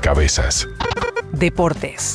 Rompecabezas. Deportes.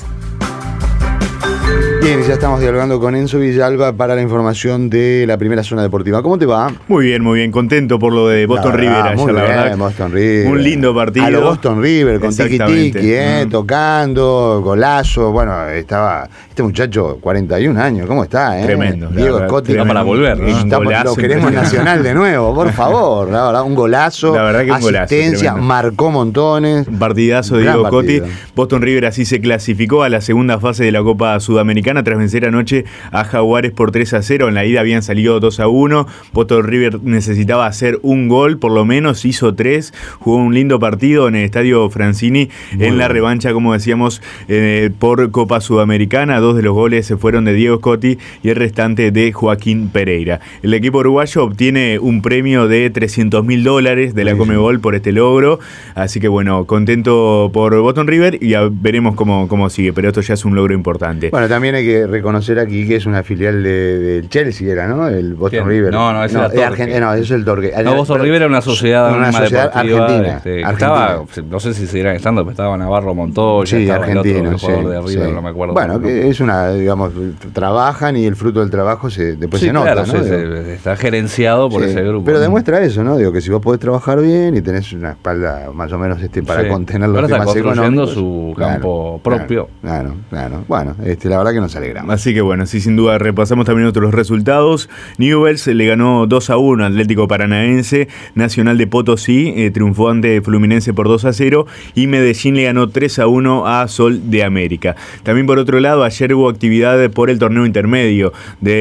Bien, ya estamos dialogando con Enzo Villalba para la información de la primera zona deportiva. ¿Cómo te va? Muy bien, contento por lo de Boston River ayer, la verdad. Boston River. Un lindo partido. A lo Boston River, con tiki-tiki, tocando, golazo. Bueno, estaba este muchacho, 41 años, ¿cómo está? Tremendo. Diego Scotti. Está para volver, ¿no? Lo queremos nacional de nuevo, por favor. La verdad, un golazo. La verdad que un golazo. Asistencia, marcó montones. Un partidazo de Diego Scotti. Boston River así se clasificó a la segunda fase de la Copa Sudamericana tras vencer anoche a Jaguares por 3-0. En la ida habían salido 2-1. Boston River necesitaba hacer un gol, por lo menos hizo 3. Jugó un lindo partido en el Estadio Francini en la revancha, como decíamos, por Copa Sudamericana. 2 de los goles se fueron de Diego Scotti y el restante de Joaquín Pereira. El equipo uruguayo obtiene un premio de $300.000 de la Conmebol por este logro. Así que bueno, contento por Boston River y ya veremos cómo sigue, pero esto ya es un logro importante. Bueno, también hay que reconocer aquí que es una filial del Chelsea, era, ¿no? El Boston River. No, ese era Torque. No, es el Torque. No, Boston River era una sociedad argentina. Estaba, no sé si seguirán estando, pero estaba Navarro Montoya, sí, argentino, el jugador de River, no me acuerdo. Bueno, que es una, digamos, trabajan y el fruto del trabajo después se nota, claro, ¿no? Está gerenciado por ese grupo. Pero demuestra eso, ¿no? Digo, que si vos podés trabajar bien y tenés una espalda más o menos para contener los temas económicos. Su campo propio. Claro. Bueno, la verdad que nos alegramos. Así que bueno, sí, sin duda repasamos también otros resultados. Newell's le ganó 2-1 al Atlético Paranaense. Nacional de Potosí triunfó ante Fluminense por 2-0 y Medellín le ganó 3-1 a Sol de América. También por otro lado, ayer hubo actividad por el torneo intermedio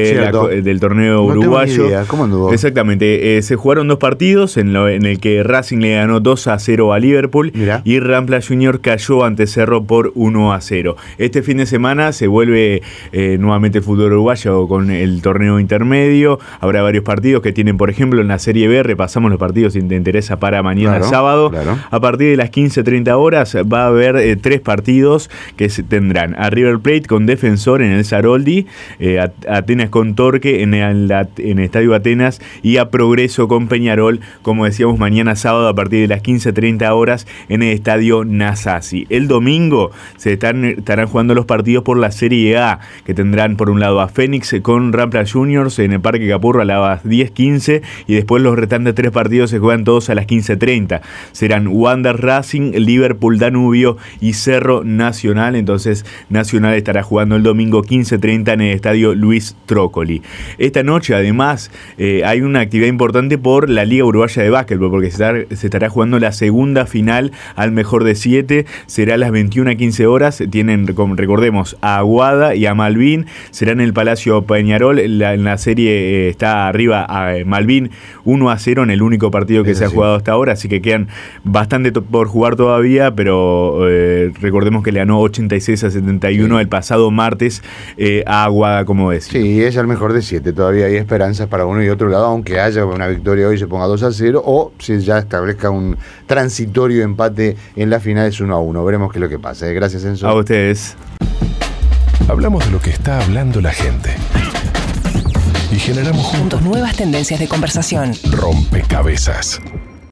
del torneo uruguayo. No tengo ni idea. ¿Cómo anduvo? Exactamente, se jugaron 2 partidos en el que Racing le ganó 2-0 a Liverpool. Mirá. Y Rampla Junior cayó ante Cerro por 1-0. Este fin de semana se vuelve nuevamente el fútbol uruguayo con el torneo intermedio. Habrá varios partidos que tienen, por ejemplo, en la Serie B. Repasamos los partidos si te interesa para mañana sábado. Claro. A partir de las 15:30 horas va a haber 3 partidos que se tendrán a River Plate con Defensor en el Saroldi, Atenas con Torque en el Estadio Atenas y a Progreso con Peñarol, como decíamos, mañana sábado a partir de las 15:30 horas en el Estadio Nasasi. El domingo se estarán jugando los partidos por la Serie A, que tendrán por un lado a Fénix con Rampla Juniors en el Parque Capurro a las 10:15 y después los restantes 3 partidos se juegan todos a las 15:30. Serán Wander Racing, Liverpool Danubio y Cerro Nacional. Entonces Nacional estará jugando el domingo 15:30 en el Estadio Luis Trócoli. Esta noche además hay una actividad importante por la Liga Uruguaya de Básquetbol, porque se estará jugando la segunda final al mejor de 7. Será a las 21:15 horas. Tienen, recordemos, a Aguada y a Malvin. Será en el Palacio Peñarol. En la serie está arriba a Malvin 1-0 en el único partido que se ha jugado hasta ahora, así que quedan bastante por jugar todavía, pero recordemos que le ganó 86-71 el pasado martes a Aguada, como decía. Sí, es el mejor de 7. Todavía hay esperanzas para uno y otro lado, aunque haya una victoria hoy y se ponga 2-0, o si ya establezca un transitorio empate en la final es 1-1. Veremos qué es lo que pasa. Gracias, Enzo. A ustedes. Hablamos de lo que está hablando la gente y generamos juntos nuevas tendencias de conversación. Rompecabezas.